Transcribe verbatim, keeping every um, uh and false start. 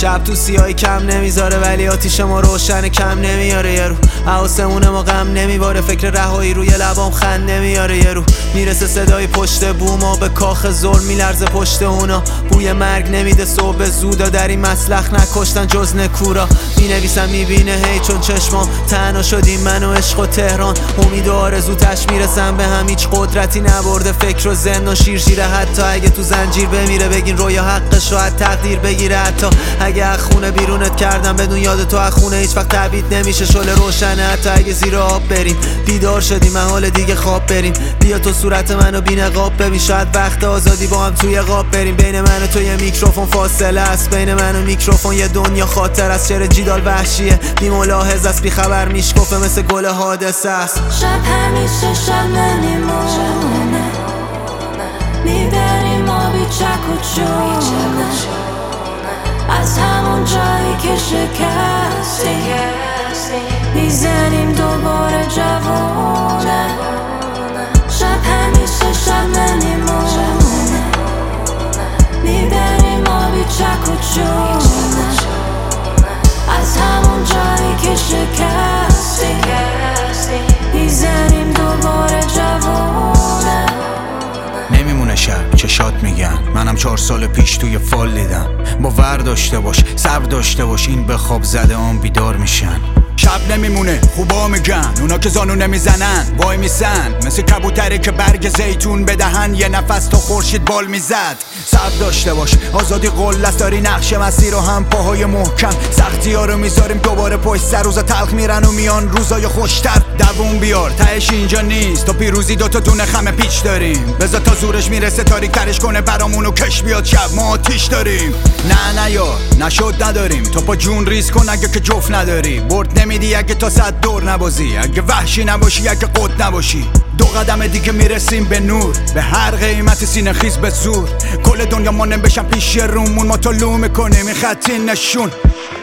شب تو سیاهی کم نمیذاره ولی آتیش ما روشن کم نمیاره. یه رو حواسمون ما غم نمیباره، فکر رهایی روی لبام خند نمیاره. یه رو میرسه صدای پشت بوما، به کاخ ظلم میلرزه پشت اونا. بوی مرگ نمیده صبح زودا، در این مسلخ نکشتن جز نکورا. مینویسم میبینه هی چون چشمام تنها شدیم من و عشق و تهران. امید و آرزو تش میرسم به هم، هیچ قدرتی نبرده فکر و زندان شیر شیره. حتی اگه تو زنجیر بمیره بگین رویا حقش شاید تقدیر بگیره. حتی اگه از خونه بیرونت کردم بدون یاد تو از خونه هیچ وقت تبعید نمیشه، شعله روشنه. حتی اگه زیر آب بریم بیدار شدیم محال دیگه خواب بریم. بیا تو صورت منو بی نقاب ببین، شاید وقت آزادی با هم توی قاب بریم. بین من و تو یه میکروفون فاصله است، بین من و میکروفون یه دنیا خاطر است. شعر جیدال وحشیه بی ملاحظ است، بی خبر میشکفه مثل گل حادثه است. شب همیشه شب نمیمونه، میبریم ما بی چک و چونه، از همون جایی که شکستی میزنیم دوباره جوونه. شب همیشه شب نمیمونه، میبریم ما بی چک و چونه، از همون جایی که شکستی میزنیم دوباره جوونه. نمیمونه شب چشات میگن، منم چهار سال پیش توی فال دیدم. باور داشته باش صبر داشته باش، این به خواب زده آن بیدار میشن. شب نمیمونه خوبا میگن، اونا که زانو نمیزنن وای میسن. مثل کبوتری که برگ زیتون بدهن یه نفس تا خورشید بال میزد. صبر داشته باش آزادی قلت داری، نقش مسیر و هم پاهای محکم. سختی ها رو میذاریم دوباره پشت سر، روزا تلخ میرن و میان روزای خوشتر. دووم بیار تهش اینجا نیست، تو پیروزی دوتا دونه خم پیچ داریم. بذار تا زورش میرسه تاریک ترش کنه برامونو، کش بیاد شب ما آتیش داریم. نه نه یار نشد نداریم، تو پا جون ریز کن اگه که جفت نداری. برد نمیدی اگه تا صد دور نبازی، اگه وحشی نباشی اگه قد نباشی. دو قدم دیگه میرسیم به نور، به هر قیمت سینه خیز به زور. کل دنیا مانم بشن پیش رومون، ما طلوع میکنیم این خطی نشون.